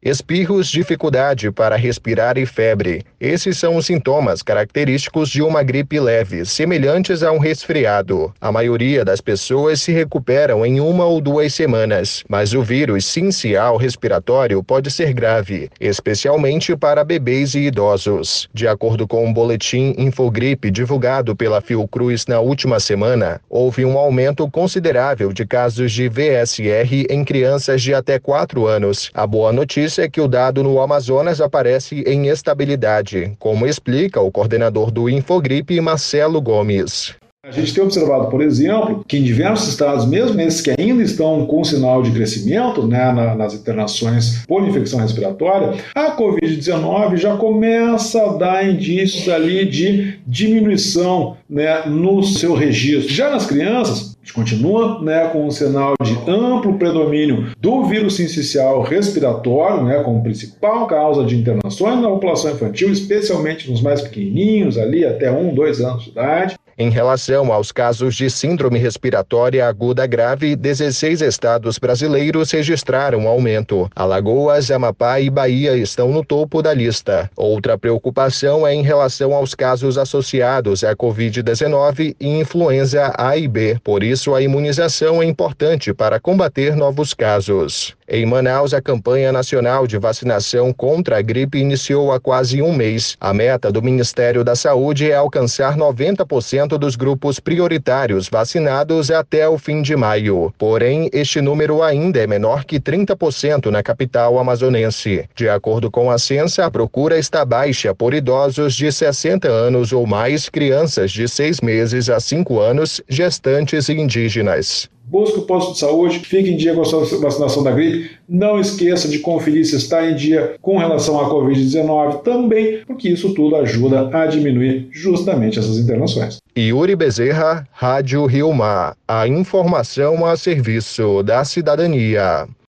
Espirros, dificuldade para respirar e febre. Esses são os sintomas característicos de uma gripe leve, semelhantes a um resfriado. A maioria das pessoas se recuperam em 1 ou 2 semanas, mas o vírus sincicial respiratório pode ser grave, especialmente para bebês e idosos. De acordo com um boletim Infogripe divulgado pela Fiocruz na última semana, houve um aumento considerável de casos de VSR em crianças de até 4 anos. A boa notícia é que o dado no Amazonas aparece em estabilidade, como explica o coordenador do Infogripe, Marcelo Gomes. A gente tem observado, por exemplo, que em diversos estados, mesmo esses que ainda estão com sinal de crescimento, nas internações por infecção respiratória, a Covid-19 já começa a dar indícios ali de diminuição, no seu registro. Já nas crianças, a gente continua com um sinal de amplo predomínio do vírus sincicial respiratório, como principal causa de internações na população infantil, especialmente nos mais pequenininhos, ali até 1, 2 anos de idade. Em relação aos casos de síndrome respiratória aguda grave, 16 estados brasileiros registraram aumento. Alagoas, Amapá e Bahia estão no topo da lista. Outra preocupação é em relação aos casos associados à Covid-19 e influenza A e B. Por isso, a imunização é importante para combater novos casos. Em Manaus, a campanha nacional de vacinação contra a gripe iniciou há quase um mês. A meta do Ministério da Saúde é alcançar 90% dos grupos prioritários vacinados até o fim de maio. Porém, este número ainda é menor que 30% na capital amazonense. De acordo com a Censa, a procura está baixa por idosos de 60 anos ou mais, crianças de 6 meses a 5 anos, gestantes e indígenas. Busque o posto de saúde, fique em dia com a sua vacinação da gripe. Não esqueça de conferir se está em dia com relação à Covid-19 também, porque isso tudo ajuda a diminuir justamente essas internações. Yuri Bezerra, Rádio Rio Mar. A informação a serviço da cidadania.